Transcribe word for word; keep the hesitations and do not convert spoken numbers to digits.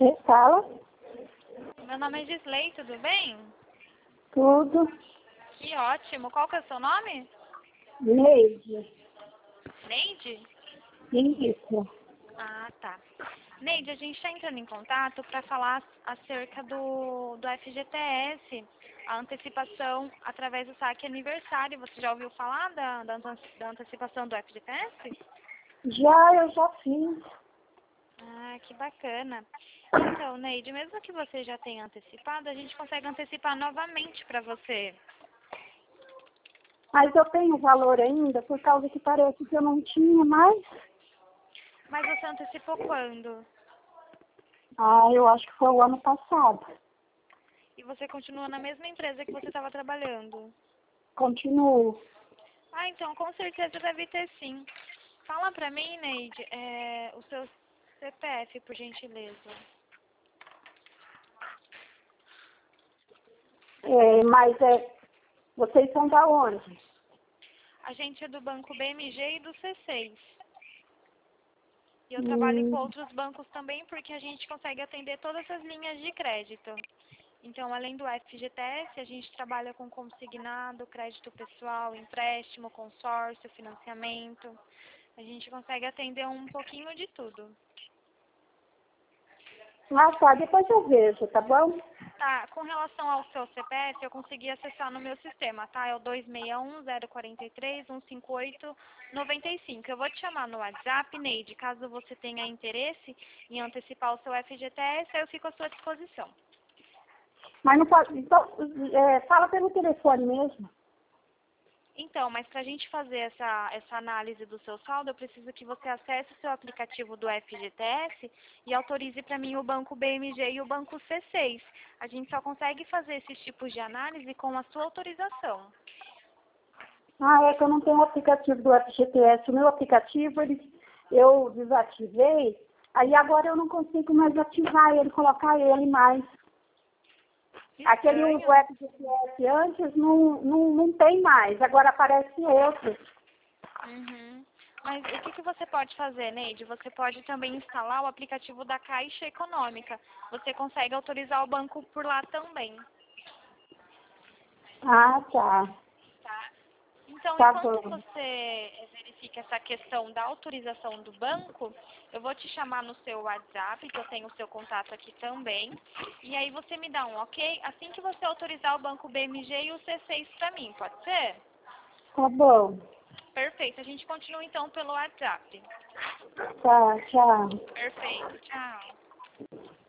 Você fala? Meu nome é Gisley, tudo bem? Tudo. Que ótimo. Qual que é o seu nome? Neide. Neide? Isso. Ah, tá. Neide, a gente está entrando em contato para falar acerca do, do F G T S, a antecipação através do saque aniversário. Você já ouviu falar da, da, ante- da antecipação do F G T S? Já, eu já fiz. Ah, que bacana. Então, Neide, mesmo que você já tenha antecipado, a gente consegue antecipar novamente para você. Mas eu tenho valor ainda, por causa que parece que eu não tinha mais. Mas você antecipou quando? Ah, eu acho que foi o ano passado. E você continua na mesma empresa que você estava trabalhando? Continuo. Ah, então com certeza deve ter sim. Fala pra mim, Neide, é, o seu C P F, por gentileza. É, mas é, vocês são da onde? A gente é do Banco B M G e do C seis. E eu trabalho com Hum, outros bancos também porque a gente consegue atender todas as linhas de crédito. Então, além do F G T S, a gente trabalha com consignado, crédito pessoal, empréstimo, consórcio, financiamento. A gente consegue atender um pouquinho de tudo. ah, tá, depois eu vejo, tá bom? Tá, com relação ao seu C P F, eu consegui acessar no meu sistema, tá? É o dois seis um, zero quatro três, um cinco oito, nove cinco. Eu vou te chamar no WhatsApp, Neide, caso você tenha interesse em antecipar o seu F G T S, aí eu fico à sua disposição. Mas não pode, então, é, fala pelo telefone mesmo. Então, mas para a gente fazer essa, essa análise do seu saldo, eu preciso que você acesse o seu aplicativo do F G T S e autorize para mim o Banco B M G e o Banco C seis. A gente só consegue fazer esses tipos de análise com a sua autorização. Ah, é que eu não tenho o aplicativo do F G T S. O meu aplicativo, ele, eu desativei, aí agora eu não consigo mais ativar ele, colocar ele mais. Aquele o Estranho. F G T S antes não, não, não tem mais, agora aparece outro. Uhum. Mas o que, que você pode fazer, Neide? Você pode também instalar o aplicativo da Caixa Econômica. Você consegue autorizar o banco por lá também. Ah, tá. Tá? Então, Tá enquanto bom. você verifica essa questão da autorização do banco, eu vou te chamar no seu WhatsApp, que eu tenho o seu contato aqui também. E aí você me dá um ok assim que você autorizar o banco B M G e o C seis para mim, pode ser? Tá bom. Perfeito. A gente continua então pelo WhatsApp. Tá, tchau. Perfeito. Tchau.